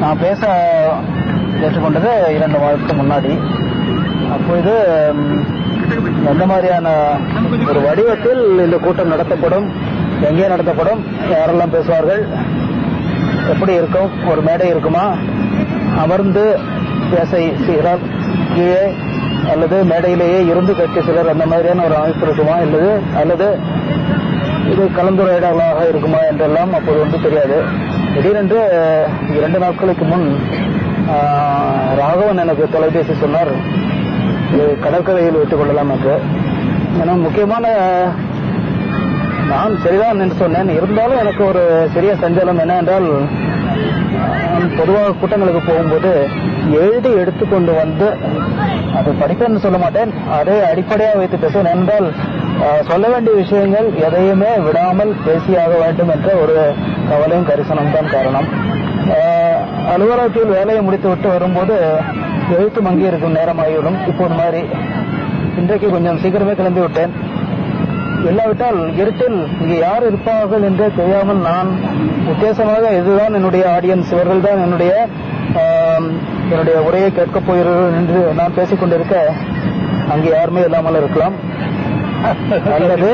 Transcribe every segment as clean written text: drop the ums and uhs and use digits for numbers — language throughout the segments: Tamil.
நான் பேச ஏற்றுக்கொண்டது 2 மாதத்துக்கு முன்னாடி. அப்பொழுது எந்த மாதிரியான ஒரு வடிவத்தில் இந்த கூட்டம் நடத்தப்படும், எங்கே நடத்தப்படும், யாரெல்லாம் பேசுவார்கள், எப்படி இருக்கும், ஒரு மேடை இருக்குமா, அமர்ந்து பேச சிலர் கீழே அல்லது மேடையிலேயே இருந்து கேட்க சிலர், அந்த மாதிரியான ஒரு அமைப்பு இருக்குமா அல்லது இது கலந்துரையாடலாக இருக்குமா என்றெல்லாம் அப்போது ஒன்றும் தெரியாது. திடீரென்று 2 நாட்களுக்கு முன் ராகவன் எனக்கு தொலைபேசி சொன்னார், கடற்கரையில் வைத்துக் கொள்ளலாம் என்று. ஏன்னா முக்கியமான நான் சரிதான் என்று சொன்னேன். இருந்தாலும் எனக்கு ஒரு சிறிய சஞ்சலம் என்ன என்றால், பொதுவாக கூட்டங்களுக்கு போகும்போது எழுதி எடுத்துக்கொண்டு வந்து அதை படிப்பேன்னு சொல்ல மாட்டேன், அதை அடிப்படையாக வைத்து பேசுவேன். என்றால் சொல்ல வேண்டிய விஷயங்கள் எதையுமே விடாமல் பேசியாக வேண்டும் என்ற ஒரு கவலையும் கரிசனம் தான் காரணம். அலுவலகத்தில் வேலையை முடித்துவிட்டு வரும்போது எழுத்து மங்கி இருக்கும் நேரமாகிவிடும். இப்போது மாதிரி இன்றைக்கு கொஞ்சம் சீக்கிரமே கிளம்பி விட்டேன். இல்லாவிட்டால் இருட்டில் இங்கே யார் இருப்பார்கள் என்றே தெரியாமல் நான் உத்தேசமாக இதுதான் என்னுடைய ஆடியன்ஸ், இவர்கள் தான் என்னுடைய உரையை கேட்கப் போகிறீர்கள் என்று நான் பேசிக் கொண்டிருக்க அங்கே யாருமே இல்லாமல் இருக்கலாம். அல்லது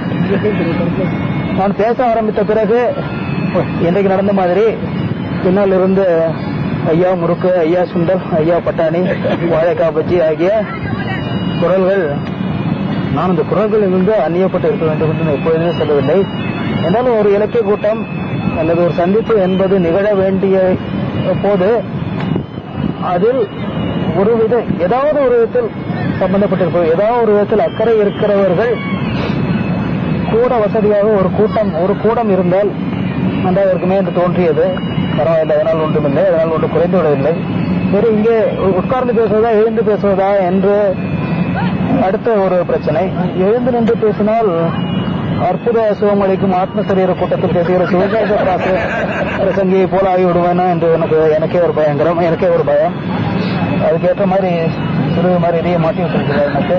நான் பேச ஆரம்பித்த பிறகு இன்றைக்கு நடந்த மாதிரி பின்னால் இருந்து ஐயா முறுக்கு, ஐயா சுண்டல், ஐயா பட்டாணி, வாழைக்காய் பஜ்ஜி ஆகிய குரல்கள், நான் இந்த குரல்களிலிருந்து அந்நியப்பட்டு இருக்க வேண்டும் என்று எப்பொழுதுமே சொல்லவில்லை. என்றாலும் ஒரு இலக்கிய கூட்டம் அல்லது ஒரு சந்திப்பு என்பது நிகழ வேண்டிய போது அதில் ஏதாவது ஒரு விதத்தில் சம்பந்தப்பட்டிருப்பது, ஏதாவது ஒரு விதத்தில் அக்கறை இருக்கிறவர்கள் கூட வசதியாக ஒரு கூடம் இருந்தால் நன்றாக இருக்குமே என்று தோன்றியது. பரவாயில்லை, அதனால் ஒன்றுமில்லை, அதனால் ஒன்றும் குறைந்து விடவில்லை. சரி, இங்கே உட்கார்ந்து பேசுவதா எழுந்து பேசுவதா என்று அடுத்த ஒரு பிரச்சனை. எழுந்து நின்று பேசினால் அற்புத சுகமளிக்கும் ஆத்ம சரீர கூட்டத்தில் பேசுகிற சிவகாச பிரசங்கியை போல ஆகிவிடுவேனா என்று எனக்கே ஒரு பயம். அதுக்கேற்ற மாதிரி சிறு மாதிரி இதையே மாட்டி விட்டிருக்கிறார் எனக்கு.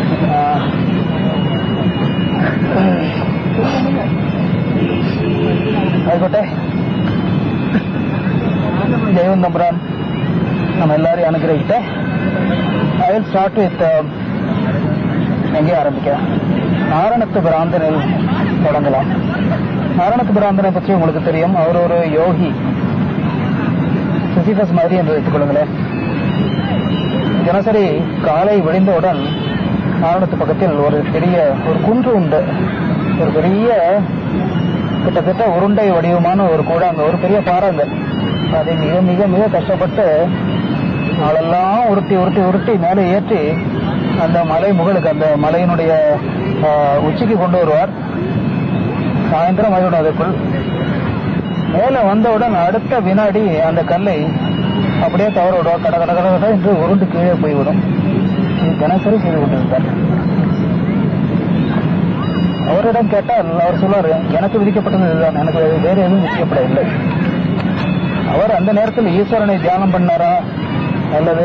ஆயிக்கோட்டே, ஜெயவன் தம்பரான் நம்ம எல்லாரையும் அனுகிரகிட்ட. ஐ வில் ஸ்டார்ட் வித் எங்கே ஆரம்பிக்கலாம்? நாரணத்து பிராந்தனில் தொடங்கலாம். நாரணத்து பிராந்தனை பற்றி உங்களுக்கு தெரியும். அவர் ஒரு யோகி, சிசிபஸ் மாதிரி என்று வைத்துக் கொள்ளுங்களேன். தினசரி காலை விழிந்தவுடன் நாரணத்து பக்கத்தில் ஒரு குன்று உண்டு. ஒரு பெரிய கிட்டத்தட்ட உருண்டை வடிவமான ஒரு கூடாங்க, ஒரு பெரிய பாறாங்க. அதை மிக மிக மிக கஷ்டப்பட்டு நாளெல்லாம் உருட்டி மேலே ஏற்றி அந்த மலை முகளுக்கு, அந்த மலையினுடைய உச்சிக்கு கொண்டு வருவார். சாயந்தரம் ஆகிவிடும். அதற்குள் மேலே வந்தவுடன் அடுத்த வினாடி அந்த கல்லை அப்படியே தவற விடுவார். கட என்று உருண்டு கீழே போய்விடும். இது தினசரி செய்து கொண்டிருந்தார். அவரிடம் கேட்டால் அவர் சொல்வார், எனக்கு விதிக்கப்பட்டது இதுதான், எனக்கு வேறு எதுவும் விதிக்கப்படவில்லை. அவர் அந்த நேரத்தில் ஈஸ்வரனை தியானம் பண்ணாரா அல்லது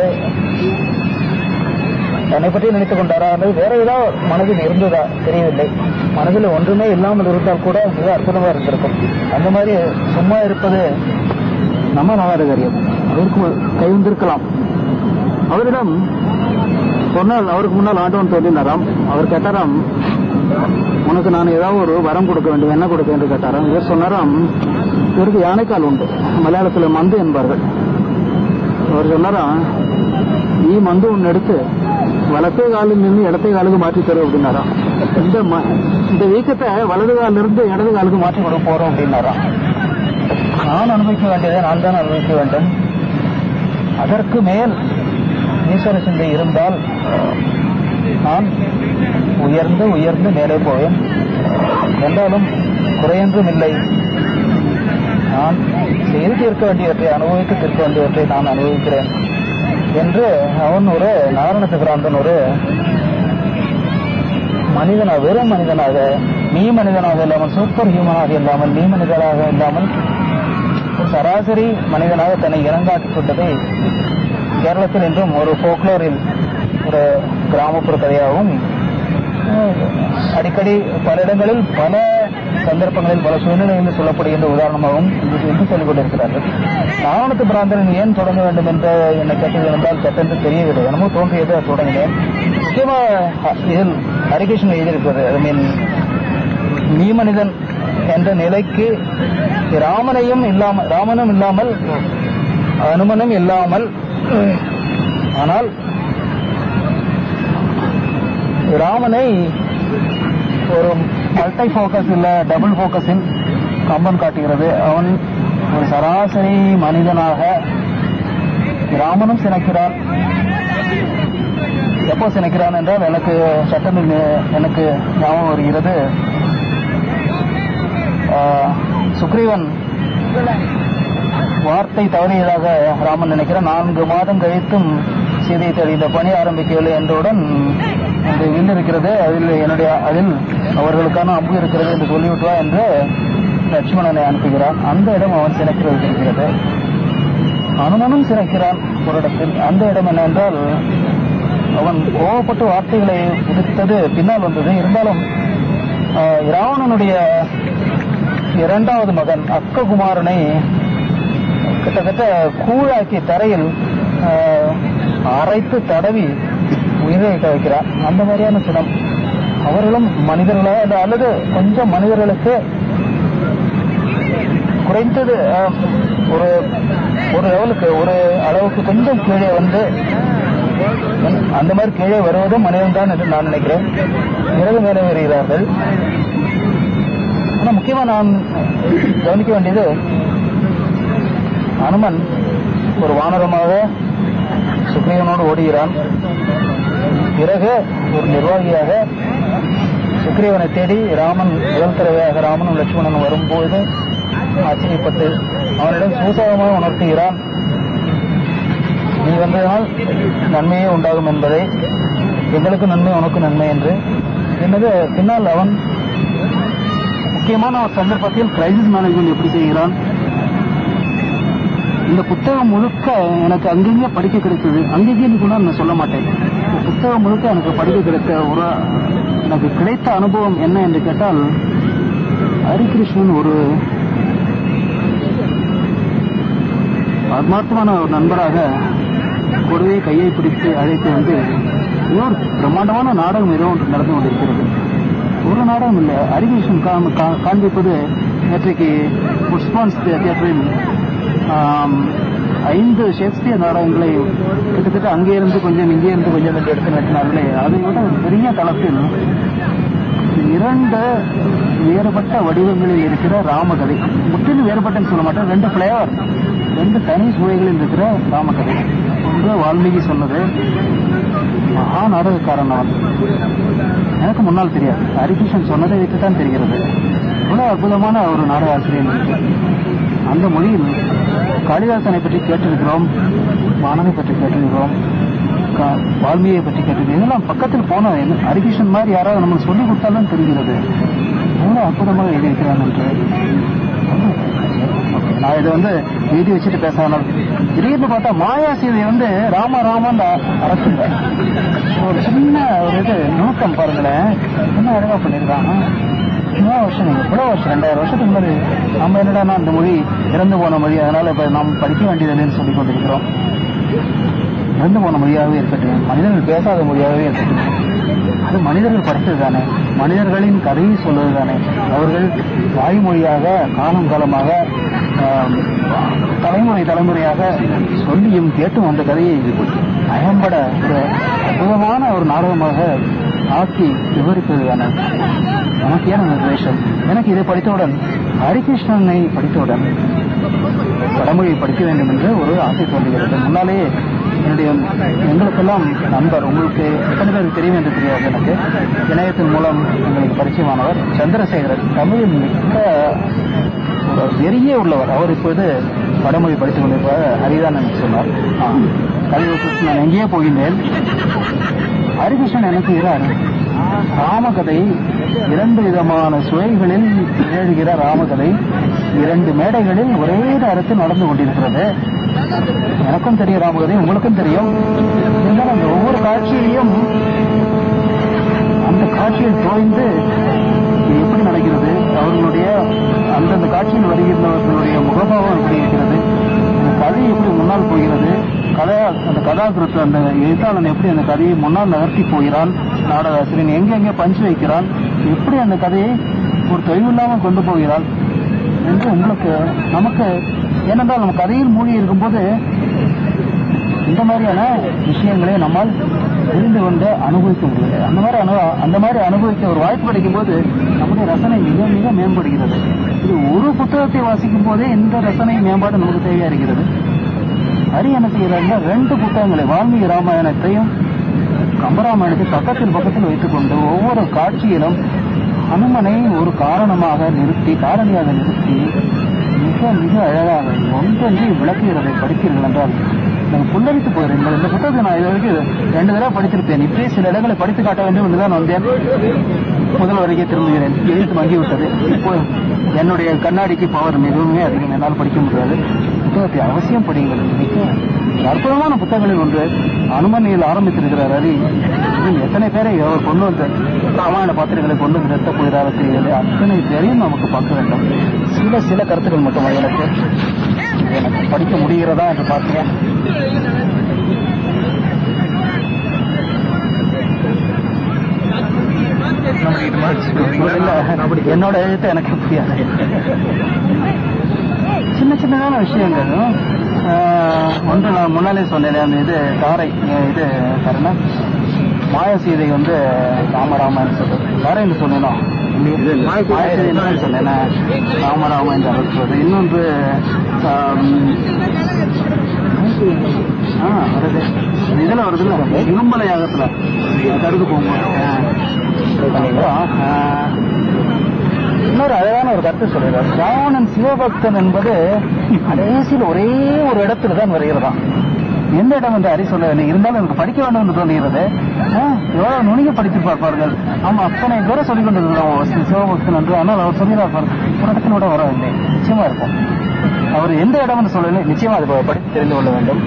தன்னை பற்றி நினைத்துக் கொண்டாரா அல்லது வேற ஏதாவது மனதில் இருந்ததா தெரியவில்லை. மனதில் ஒன்றுமே இல்லாமல் இருந்தால் கூட மிக அற்புதமாக இருந்திருக்கும். அந்த மாதிரி சும்மா இருப்பது நம்ம நல்லாத காரியம். அவருக்கு கை வந்திருக்கலாம். அவரிடம் சொன்னால், அவருக்கு முன்னால் ஆண்டவன் தோன்றினாராம். அவர் கேட்டாராம், உனக்கு நான் ஏதாவது ஒரு வரம் கொடுக்க வேண்டும், என்ன கொடுக்க என்று கேட்டாராம். இவர் சொன்னாராம், இவருக்கு யானைக்கால் உண்டு, மலையாளத்தில் மந்து என்பார்கள். அவர் சொன்னாராம், நீ மந்து ஒன்று எடுத்து வலத்தை காலில் நின்று இடத்தை காலுக்கு மாற்றி தரும் அப்படின்னாராம். இந்த வீக்கத்தை வலது காலிலிருந்து இடது காலுக்கு மாற்றி கொடுக்க போறோம் அப்படின்னாராம். நான் அனுபவிக்க வேண்டியதை நான் தான் அனுபவிக்க வேண்டும். அதற்கு மேல் ஈஸ்வர சிந்தை இருந்தால் நான் உயர்ந்து மேலே போவேன். என்றாலும் குறையென்றும் இல்லை. நான் செய்து தீர்க்க வேண்டியவற்றை, அனுபவித்து தீர்க்க வேண்டியவற்றை நான் அனுபவிக்கிறேன் என்று அவன் ஒரு நாரணத்து பிராந்தன் ஒரு மனிதனாக, வெறும் மனிதனாக, நீ மனிதனாக இல்லாமல், சூப்பர் ஹியூமனாக இல்லாமல், நீ மனிதனாக இல்லாமல் ஒரு சராசரி மனிதனாக தன்னை இனங்காட்டிக் கொண்டதை கேரளத்தில் இன்றும் ஒரு போக்லோரில், ஒரு கிராமப்புற கதையாகவும் அடிக்கடி பல இடங்களில் பல சந்தர்ப்பங்களில் பல சூழ்நிலைகளில் சொல்லப்படுகின்ற உதாரணமாகவும் என்று சொல்லிக் கொண்டிருக்கிறார்கள். ராவணத்து பிராந்தரன் ஏன் தொடங்க வேண்டும் என்று என்னை கேட்டது என்றால் சட்டென்று தெரியவில்லை. என்னமோ தோன்றியது தொடங்கினேன். முக்கியமாக இதில் ஹரிகிருஷ்ணன் எழுதியிருக்கிறது, ஐ மீன் நீ மனிதன் என்ற நிலைக்கு ராமனும் இல்லாமல் அனுமனும் இல்லாமல், ஆனால் ராமனை ஒரு மல்டி போக்கஸ் இல்ல டபுள் போக்கஸில் கம்பன் காட்டுகிறது. அவன் ஒரு சராசரி மனிதனாக ராமனும் சினைக்கிறான். எப்போ சினைக்கிறான் என்றால் எனக்கு சட்டத்தில் எனக்கு ஞாபகம் வருகிறது, சுக்ரீவன் வார்த்தை தவறியதாக ராமன் நினைக்கிறான். 4 மாதம் கழித்தும் சீதையை தேடிய பணி ஆரம்பிக்கவில்லை என்றவுடன் அந்த வில் இருக்கிறது, அதில் அவர்களுக்கான அம்பு இருக்கிறது என்று சொல்லிவிட்டுவா என்று லட்சுமணனை அனுப்புகிறான். அந்த இடம் அவன் சினைக்கிறது இருக்கிறது. அனுமனும் சினைக்கிறான் ஒரு இடத்தில். அந்த இடம் என்னவென்றால் அவன் கோபப்பட்டு வார்த்தைகளை உதிர்த்தது பின்னால் வந்தது. இருந்தாலும் ராவணனுடைய 2வது மகன் அக்ககுமாரனை கிட்டத்தட்ட கூழாக்கி தரையில் அரைத்து தடவி உயிரை வைக்கிறார். அந்த மாதிரியான சினம். அவர்களும் மனிதர்களாக அல்லது கொஞ்சம் மனிதர்களுக்கு குறைந்தது ஒரு அளவுக்கு கொஞ்சம் கீழே வந்து அந்த மாதிரி கீழே வருவதும் மனிதன் தான் என்று நான் நினைக்கிறேன். பிறகு மேலே வருகிறார்கள். ஆனால் முக்கியமாக நான் கவனிக்க வேண்டியது, அனுமன் ஒரு வானரமாக சுக்ரீவனோடு ஓடுகிறான். பிறகு ஒரு நிர்வாகியாக சுக்ரீவனை தேடி ராமன் முதல் தடவையாக ராமனும் லட்சுமணனும் வரும்போது ஆச்சரியப்பட்டு அவனிடம் சூசகமாக உணர்த்துகிறான், நீ வந்ததனால் நன்மையே உண்டாகும் என்பதை, எங்களுக்கு நன்மை உனக்கு நன்மை என்று. என்னது பின்னால் அவன் முக்கியமான ஒரு சந்தர்ப்பத்தில் கிரைசிஸ் மேனேஜ்மெண்ட் எப்படி செய்கிறான். இந்த புத்தகம் முழுக்க எனக்கு அங்கங்கே படிக்க கிடைத்தது. அங்கேயும் கூட நான் சொல்ல மாட்டேன். இந்த புத்தகம் முழுக்க எனக்கு படிக்க கிடைத்த எனக்கு கிடைத்த அனுபவம் என்ன என்று கேட்டால், ஹரிகிருஷ்ணன் ஒரு ஆத்மார்த்தமான ஒரு நண்பராக கூடவே கையை பிடித்து அழைத்து வந்து ஒரு பிரம்மாண்டமான நாடகம் ஏதோ ஒன்று நடந்து கொண்டிருக்கிறது. ஒரு நாடகம் இல்லை, ஹரிகிருஷ்ணன் காண்பிப்பது நேற்றைக்கு புஷ்பான்ஸ் தியேட்டரில் 5 ஷேக்ஸ்பியர் நாடகங்களை கிட்டத்தட்ட அங்கே இருந்து கொஞ்சம் இங்கே இருந்து கொஞ்சம் என்று எடுத்து நடத்தினார்களே, அதை விட பெரிய தளத்தில் 2 வேறுபட்ட வடிவங்களில் இருக்கிற ராமகதை, முற்றிலும் வேறுபட்டன்னு சொல்ல மாட்டேன், 2 ஃபிளேவர், 2 தனி சுவைகளில் இருக்கிற ராமகதை. ஒன்று வால்மீகி சொன்னது, மகா நாடகக்காரன் அவன். எனக்கு முன்னால் தெரியாது, ஹரிகிருஷ்ணன் சொன்னதை வைத்துத்தான் தெரிகிறது. இவ்வளவு அற்புதமான ஒரு நாடக ஆசிரியர். அந்த மொழியில் காளிதாசனை பற்றி கேட்டிருக்கிறோம், வாணனை பற்றி கேட்டிருக்கிறோம், வால்மீகியை பற்றி கேட்டிருக்கிறோம். இதெல்லாம் பக்கத்தில் போன ஹரிகிருஷ்ணன் மாதிரி யாராவது நமக்கு சொல்லிக் கொடுத்தாலும் தெரிகிறது எவ்வளவு அற்புதமாக எழுதியிருக்கிறான் என்று. நான் இதை எழுதி வச்சுட்டு பேசாமல் திடீர்னு பார்த்தா மாயா சீதை ராமன் அரசுங்க ஒரு சின்ன ஒரு நுணுக்கம் பாருங்களேன், என்ன அழகா பண்ணிருக்காங்க. இவ்வளவு வருஷம் 2000 வருஷத்துக்கு முன்னாடி நம்ம என்னடா இந்த மொழி இறந்து போன மொழி, அதனால இப்ப நாம் படிக்க வேண்டியதுன்னு சொல்லிக் கொண்டிருக்கிறோம். இறந்து போன மொழியாகவே இருக்கட்டும், மனிதர்கள் பேசாத மொழியாகவே இருக்கட்டும், அது மனிதர்கள் படித்தது தானே, மனிதர்களின் கதையை சொல்வது தானே. அவர்கள் வாய்மொழியாக காலம் காலமாக தலைமுறையாக சொல்லியும் கேட்டும் அந்த கதையை பயன்பட ஒரு அற்புதமான ஒரு நாடகமாக ஆக்கி விவரிப்பது தானே. நமக்கு ஏன் அந்த துவேஷம்? எனக்கு இதை படித்தவுடன், ஹரிகிருஷ்ணனை படித்தவுடன் வடமொழியை படிக்க வேண்டும் என்று ஒரு ஆசை தோன்றுகிறது. முன்னாலே எங்களுக்கெல்லாம் நண்பர், உங்களுக்கு எத்தனை பேருக்கு தெரியும் என்று தெரியாது, எனக்கு இணையத்தின் மூலம் எங்களுக்கு பரிச்சயமானவர் சந்திரசேகரன், தமிழில் மிக்க ஒரு வெறியே உள்ளவர். அவர் இப்போது வடமொழி படித்துக் கொண்டிருப்பார். ஹரிதான் எனக்கு சொன்னார். கல்விக்கு நான் எங்கேயே போகின்றேன். ஹரிகிருஷ்ணன் எனக்கு ராமகதை 2 விதமான சுவைகளில் எழுதுகிற ராமகதை 2 மேடைகளில் ஒரே நேரத்தில் நடந்து கொண்டிருக்கிறது. எனக்கும் தெரியும் ராமகதை, உங்களுக்கும் தெரியும். அந்த ஒவ்வொரு காட்சியையும் அந்த காட்சியில் தோய்ந்து எப்படி நடக்கிறது, அவர்களுடைய அந்தந்த காட்சியில் வருகின்றவர்களுடைய முகபாவம் எப்படி இருக்கிறது, கதை எப்படி முன்னால் போகிறது, அந்த கதாகிருத்து அந்த எழுத்தாளன் எப்படி அந்த கதையை முன்னால் நகர்த்தி போகிறான், நாடக ஆசிரியன் எங்கெங்கே பஞ்சு வைக்கிறான், எப்படி அந்த கதையை ஒரு தொய்வில்லாமல் கொண்டு போகிறான் என்று நமக்கு ஏனென்றால் நம்ம கதையில் மூழ்கி இருக்கும்போது இந்த மாதிரியான விஷயங்களை நம்மால் புரிந்து கொண்டு அனுபவிக்க முடியல. அந்த மாதிரி அனுபவிக்க ஒரு வாய்ப்பு கிடைக்கும் போது நம்முடைய ரசனை மிக மிக மேம்படுகிறது. இது ஒரு புத்தகத்தை வாசிக்கும் போதே இந்த ரசனை மேம்பாடு நமக்கு தேவையா இருக்கிறது. ஹரி என்ன செய்யறாருன்னா 2 புத்தகங்களை, வால்மீகி ராமாயணத்தையும் கம்பராமாயணத்தை பக்கத்தில் வைத்துக் கொண்டு ஒவ்வொரு காட்சியிலும் அனுமனை ஒரு காரணியாக நிறுத்தி மிக மிக அழகாக ஒன்றொன்றி விளக்குகிறதை படித்தீர்கள் என்றால் எனக்கு புல்லரித்து போகிறேன். இந்த புத்தகத்தை நான் இது வரைக்கும் 2 தடவை படித்திருப்பேன். இப்படியே சில இடங்களை படித்து காட்ட வேண்டும் என்றுதான் வந்தேன். முதல் வரைக்கும் திரும்புகிறேன். எழுத்து மங்கிவிட்டது. இப்போ என்னுடைய கண்ணாடிக்கு பவர் மிகவும் அதிகம், என்னால் படிக்க முடியாது. புத்தகத்தை அவசியம் படியுங்கள். மிக அற்புதமான புத்தகங்களில் ஒன்று. அனுமனியில் ஆரம்பித்திருக்கிறார் ஹரி. எத்தனை பேரை அவர் கொண்டு வந்த ராமாயண பாத்திரங்களை கொண்டு வந்து நிறுத்தப் போகிறாரோ தெரியவில்லை. அத்தனை பேரையும் நமக்கு பார்க்க வேண்டும். சில கருத்துக்கள் மட்டும் எனக்கு படிக்க முடிகிறதா என்று பார்த்தேன். என்னோட எழுத்து எனக்கு புரியாது. சின்னதான விஷயங்கள். ஒன்று நான் முன்னாலே சொன்னேன், அந்த இது தாரை இது காரணம் மாயசீதை ராமராமன் சொல்றது தாரைன்னு சொன்னேனோ மாயசீதை சொன்னேன் ராமராமன் அழைச்சுவது. இன்னொன்று வருது இதுல வருதுல்ல இரும்பலை யாகத்துல கருது போகும்போது இன்னொரு அழகான ஒரு கருத்து சொல்றார். ராவணன் சிவபக்தன் என்பது கடைசியில் ஒரே ஒரு இடத்துல தான் வருகிறதாம். எந்த இடம் என்று ஹரி சொல்ல இருந்தாலும் எனக்கு படிக்க வேண்டும் என்று தோன்றுகிறது. எவ்வளவு நுணுகி படித்து பார்ப்பார்கள். ஆமா, அத்தனை பேரை சொல்லிக் கொண்டிருக்கிறோம் சிவபக்தன் என்று. ஆனால் அவர் சொல்கிறார் ஒரு இடத்துல கூட வரவில்லை. நிச்சயமா இருக்கும். அவர் எந்த இடம் என்று சொல்லலை, நிச்சயமா அது படித்து தெரிந்து கொள்ள வேண்டும்.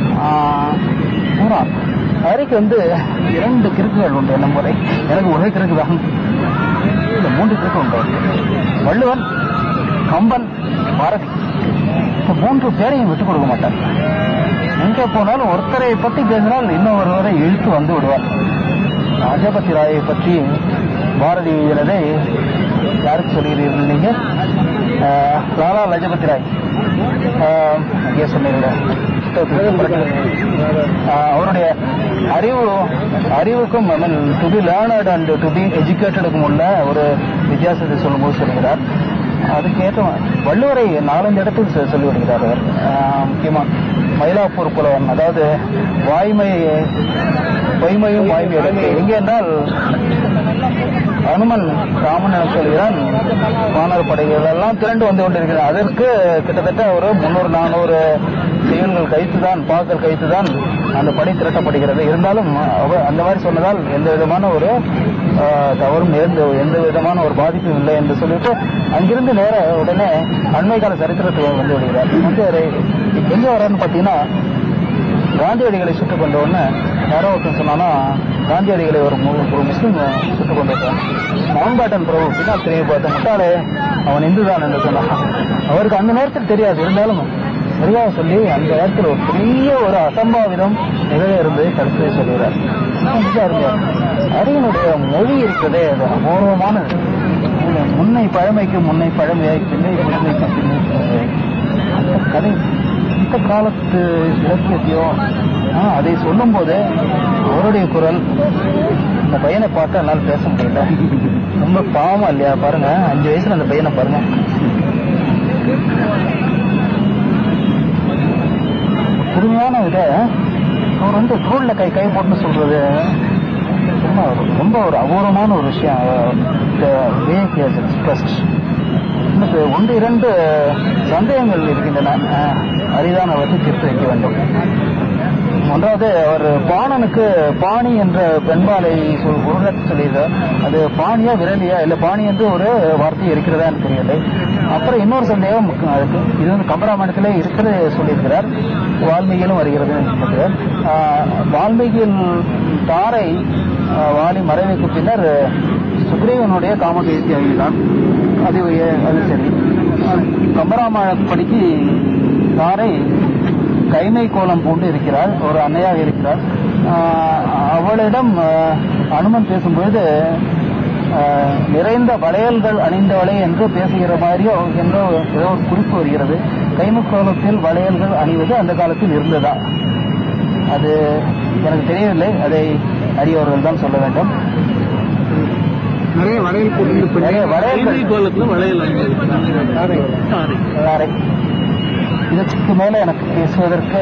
ஹரிக்கு 2 கிறுக்குகள் உண்டு. என்ன முறை எனக்கு ஒரே கிறுக்கு தான், 3 கிறுக்கு உண்டு. வள்ளுவன், கம்பன், பாரதி, 3 பேரையும் விட்டுக் கொடுக்க மாட்டார். எங்கே போனாலும் ஒருத்தரை பற்றி பேசினால் இன்னொருவரை இழுத்து வந்து விடுவார். லஜபதி ராயை பற்றி பாரதி எழுதினதை யாருக்கு சொல்கிறீர்கள் நீங்க? லாலா லஜபதி ராய் சொன்னீர்கள். அவருடைய அறிவுக்கும் to be learned and to be எஜுகேட்டடுக்கும் உள்ள ஒரு வித்தியாசத்தை சொல்லும்போது சொல்கிறார். அதுக்கேற்ற வள்ளுவரை 4-5 இடத்தில் சொல்லிவிடுகிறார் அவர். முக்கியமா மயிலாப்பூர் புலவன், அதாவது பொய்மையும் வாய்மை எடுத்து எங்கே என்றால் அனுமன் ராமன் என சொல்கிறான். வானர் படைகள் எல்லாம் திரண்டு வந்து கொண்டிருக்கிறது. அதற்கு கிட்டத்தட்ட ஒரு 300-400 செயல்கள் கைத்துதான், பாக்கள் கைத்துதான் அந்த படை திரட்டப்படுகிறது. இருந்தாலும் அந்த மாதிரி சொன்னதால் எந்த விதமான ஒரு தவறும் எந்த விதமான ஒரு பாதிப்பும் இல்லை என்று சொல்லிட்டு அங்கிருந்து நேர உடனே அண்மை கால சரித்திரத்துக்கு வந்து விடுகிறார். எங்க வர்றாருன்னு பார்த்தீங்கன்னா, காந்தியடிகளை சுட்டுக் கொண்ட உடனே யாரோ ஒருத்தன் சொன்னானா, காந்தியடிகளை ஒரு முஸ்லீம் சுட்டுக் கொண்டிருக்கான். மவுண்ட் பேட்டன் பிரபு பின்னால் திரும்பி பார்த்த முட்டாளே அவன் இந்துதான் என்று சொன்னான். அவருக்கு அந்த நேரத்தில் தெரியாது. இருந்தாலும் சரியாக சொல்லி அந்த நேரத்தில் ஒரு பெரிய ஒரு அசம்பாவிதம் நிகழ இருந்து கருத்தை சொல்கிறார். ஹரியினுடைய மொழி இருக்கிறதே அது அபூர்வமானது. முன்னை பழமைக்கு முன்னை பழமையாய், பின்னை புதுமைக்கு பின்னை அந்த கதை இந்த காலத்து இலக்கியத்தையோ அதை சொல்லும் போது அவருடைய குரல், இந்த பையனை பார்த்து என்னால் பேச முடியல. ரொம்ப பாவமா இல்லையா? பாருங்க, 5 வயசுல அந்த பையனை பாருங்க. புதுமையான இதை அவர் தோல்ல கை போட்டுன்னு சொல்றது ரொம்ப ஒரு அபூர்வமான ஒரு விஷயம். எனக்கு 1-2 சந்தேகங்கள் இருக்கின்றன. அரிதான் அவருக்கு தீர்த்து வைக்க வேண்டும். ஒன்றாவது, அவர் பாணனுக்கு பாணி என்ற பெண்பாலை சொல்லியிருந்தார். அது பாணியா விரலியா இல்லை பாணி என்று ஒரு வார்த்தை இருக்கிறதா என்று தெரியவில்லை. அப்புறம் இன்னொரு சந்தேகம் அதுக்கு, இது கம்பராமாயணத்திலே இருக்கிறது சொல்லியிருக்கிறார். வால்மீகியிலும் வருகிறது. வால்மீகியின் தாரை வாலி மறைவுக்கு பின்னர் சுக்ரீவனுடைய காமகேசி அழிதான். அது சரி. கம்பராமாயணப்படிக்கு தாரை கைமை கோலம் பூண்டு இருக்கிறாள், ஒரு அன்னையாக இருக்கிறாள். அவளிடம் அனுமன் பேசும்பொழுது நிறைந்த வளையல்கள் அணிந்தவளை என்று பேசுகிற மாதிரியோ என்றோ ஏதோ ஒரு குறிப்பு வருகிறது. கைமுக்கோலத்தில் வளையல்கள் அணிவது அந்த காலத்தில் இருந்ததா? அது எனக்கு தெரியவில்லை. அதை அறியவர்கள் தான் சொல்ல வேண்டும். நிறைய வளையல் போட்டு நிறைய வளையல் இதற்கு மேல எனக்கு பேசுவதற்கு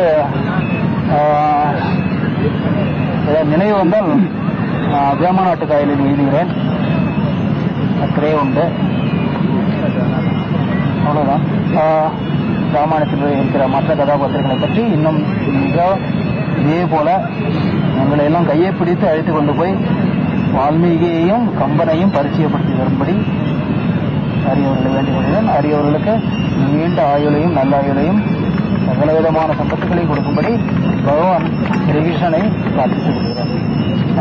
நினைவு வந்தால் வேமநாட்டு காயலில் எழுதுகிறேன். அக்கறையே உண்டு. அவ்வளவுதான். ராமாயணத்தில் இருக்கிற மற்ற கதாபாத்திரங்களை பற்றி இன்னும் மிக இதே போல எங்களை எல்லாம் கையை பிடித்து அழைத்து கொண்டு போய் வால்மீகியையும் கம்பனையும் பரிச்சயப்படுத்தி வரும்படி அரியவர்களை வேண்டிக் கொள்கிறேன். அரியவர்களுக்கு நீண்ட ஆயுளையும் நல்ல ஆயுளையும் சகல விதமான சம்பத்துக்களையும் கொடுக்கும்படி பகவான் ஸ்ரீகிருஷ்ணனை பிரார்த்தித்துக் கொள்கிறேன்.